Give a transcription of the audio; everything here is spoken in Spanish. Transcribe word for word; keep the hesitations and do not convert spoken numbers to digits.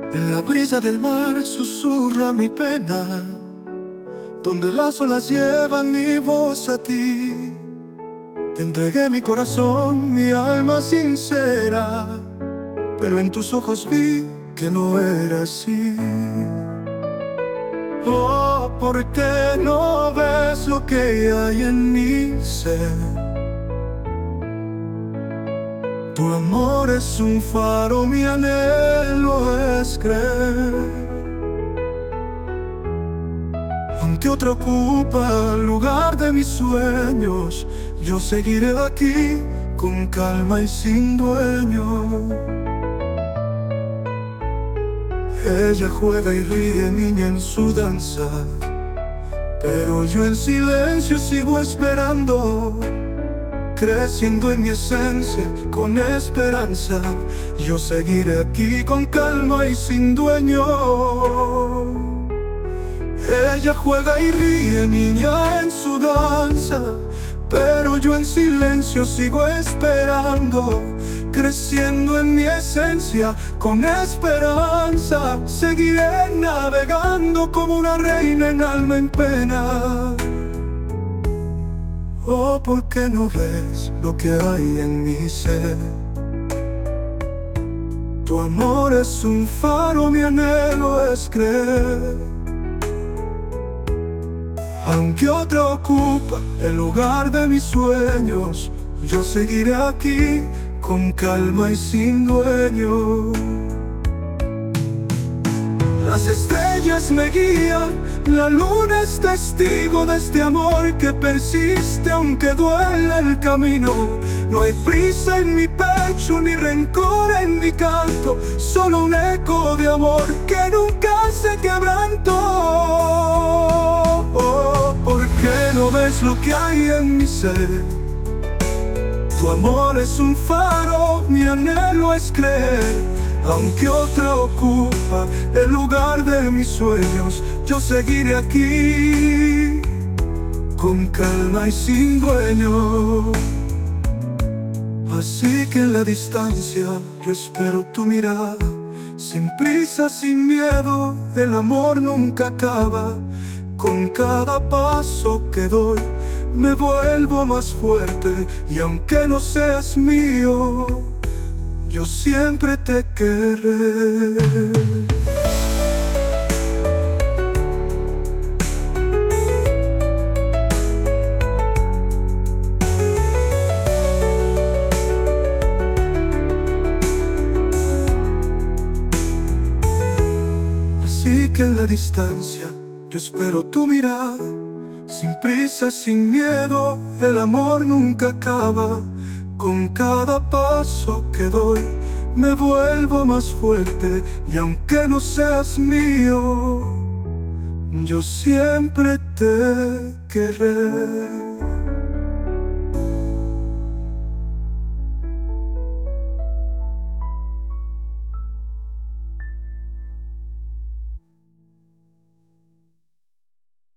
En la brisa del mar susurra mi pena, donde las olas llevan mi voz a ti. Te entregué mi corazón, mi alma sincera, pero en tus ojos vi que no era así. Oh, ¿por qué no ves lo que hay en mi ser? Tu amor es un faro, mi anhelo es creer. Aunque otro ocupa el lugar de mis sueños, yo seguiré aquí con calma y sin dueño. Ella juega y ríe, niña, en su danza, pero yo en silencio sigo esperando. Creciendo en mi esencia, con esperanza, yo seguiré aquí con calma y sin dueño. Ella juega y ríe, niña, en su danza, pero yo en silencio sigo esperando. Creciendo en mi esencia, con esperanza, seguiré navegando como una reina en alma en pena. Oh, ¿por qué no ves lo que hay en mi ser? Tu amor es un faro, mi anhelo es creer. Aunque otro ocupa el lugar de mis sueños, yo seguiré aquí con calma y sin dueño. Las estrellas me guían, la luna es testigo de este amor que persiste aunque duele el camino. No hay prisa en mi pecho ni rencor en mi canto, solo un eco de amor que nunca se quebrantó. Oh, ¿por qué no ves lo que hay en mi ser? Tu amor es un faro, mi anhelo es creer. Aunque otro ocupa el lugar de mis sueños, yo seguiré aquí con calma y sin dueño. Así que en la distancia yo espero tu mirada, sin prisa, sin miedo, el amor nunca acaba. Con cada paso que doy me vuelvo más fuerte, y aunque no seas mío, yo siempre te querré. Así que en la distancia yo espero tu mirada, sin prisa, sin miedo, el amor nunca acaba. Con cada paso que doy me vuelvo más fuerte, y aunque no seas mío, yo siempre te querré.